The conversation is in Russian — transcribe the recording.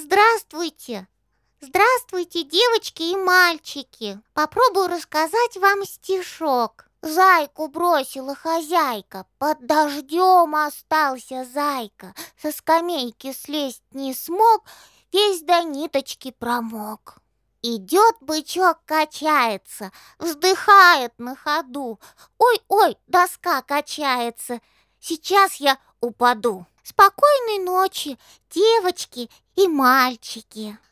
Здравствуйте! Здравствуйте, девочки и мальчики! Попробую рассказать вам стишок. Зайку бросила хозяйка, под дождем остался зайка, со скамейки слезть не смог, весь до ниточки промок. Идет бычок, качается, вздыхает на ходу. Ой-ой, доска качается, сейчас я упаду. Спокойной ночи, девочки и мальчики.